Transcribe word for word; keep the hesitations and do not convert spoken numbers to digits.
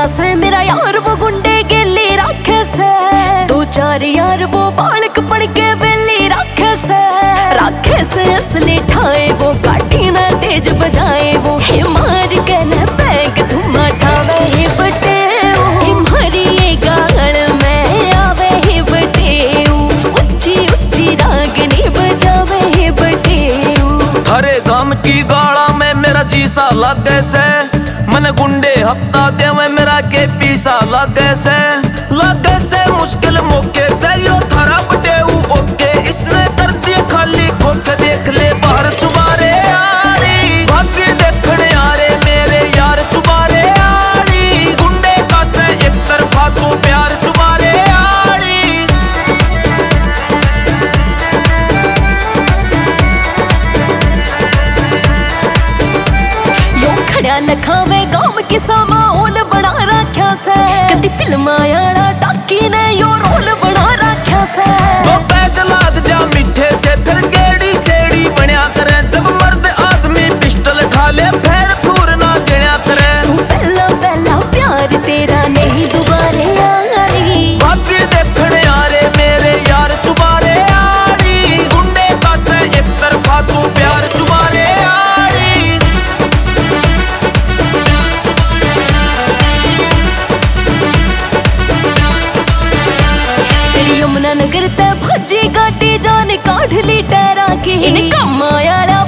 से मेरा यार वो गुंडे गेली रखे से, दो चार यार वो बालक पड़ के बेली रखे से, रखे से असली ठाए वो गाड़ी ना तेज बजाए वो, हे मार के न बैग धुमा ठावे हे बटे, हे मारी ये गाल में आवे हे बटे, उच्ची उच्ची रागनी बजावे हे बटे। हरे गाम की गाड़ा में मेरा जीसा लगे से, मन गुंडे हफ्ता देवे मेरा के पीसा लगे से, लगे से मुश्किल मौके से यो थरा बटे ओके, इसने कर दिया खाली खोख देख ले बाहर चुबारे आड़ी, भाग्य देखने आरे मेरे यार चुबारे आड़ी, गुंडे का से एक तरफा तो प्यार चुबारे आड़ी। यो खड़ा लखावे गांव के सामा ओल बना रखा से, कदी फिल्म आया टाकी ने यो रोल बना रखा से, तो पैद लाद जा मिठे से फिर गेड़ी सेड़ी बनिया करे, जब मर्द आदमी पिस्टल खा ले फिर फूर ना गिणया करे, सो पहला पहला प्यार तेरा नहीं दोबारे आड़ी, भाग्य देखने आरे मेरे यार चुबारे आड़ी, गुंडे का से एक तरफा तू प्यार चुबारे आड़ी। तेरी यमुना नगर ते भजी गाटी जान काढ़ ली टहरा की, इन कम आया